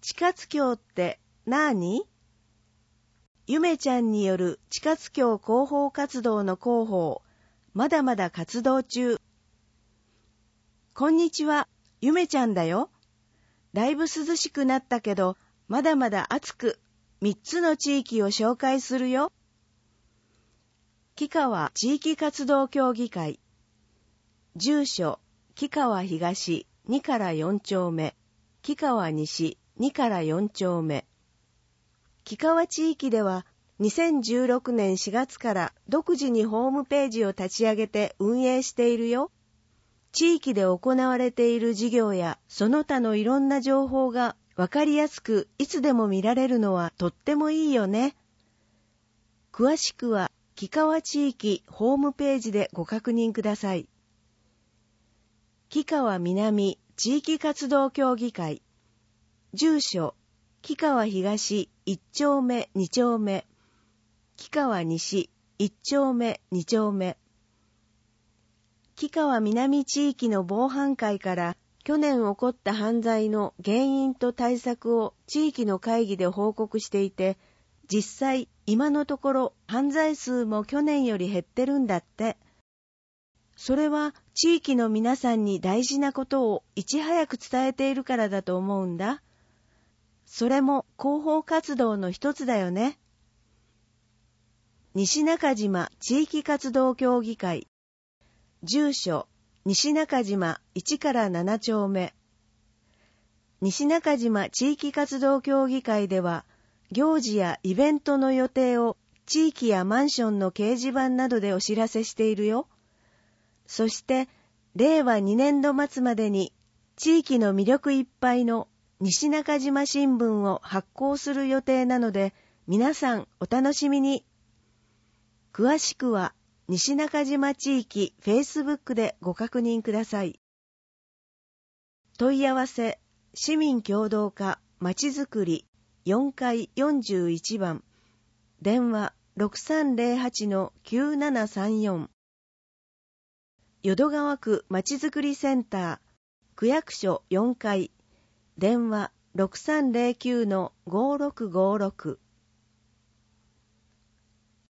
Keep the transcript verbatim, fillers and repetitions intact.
地活協ってなーに？ゆめちゃんによる地活協広報活動の広報、まだまだ活動中。こんにちは、ゆめちゃんだよ。だいぶ涼しくなったけど、まだまだ暑く、みっつの地域を紹介するよ。木川地域活動協議会。住所、木川東にからよん丁目、木川西にからよん丁目。木川地域では、にせんじゅうろくねんしがつから独自にホームページを立ち上げて運営しているよ。地域で行われている事業やその他のいろんな情報がわかりやすくいつでも見られるのはとってもいいよね。詳しくは木川地域ホームページでご確認ください。木川南地域活動協議会。住所、木川東いち丁目に丁目、木川西いち丁目に丁目。木川南地域の防犯会から去年起こった犯罪の原因と対策を地域の会議で報告していて、実際今のところ犯罪数も去年より減ってるんだって。それは地域の皆さんに大事なことをいち早く伝えているからだと思うんだ。それも広報活動の一つだよね。西中島地域活動協議会。住所、西中島いちからなな丁目。西中島地域活動協議会では、行事やイベントの予定を地域やマンションの掲示板などでお知らせしているよ。そして、れいわにねんど末までに地域の魅力いっぱいの西中島新聞を発行する予定なので、皆さんお楽しみに。詳しくは、西中島地域フェイスブックでご確認ください。問い合わせ、市民協働課まちづくりよんかいよんじゅういちばん、電話 ろくさんぜろはちのきゅうななさんよん。淀川区まちづくりセンター、区役所よんかい、電話 ろくさんぜろきゅうのごろくごろく。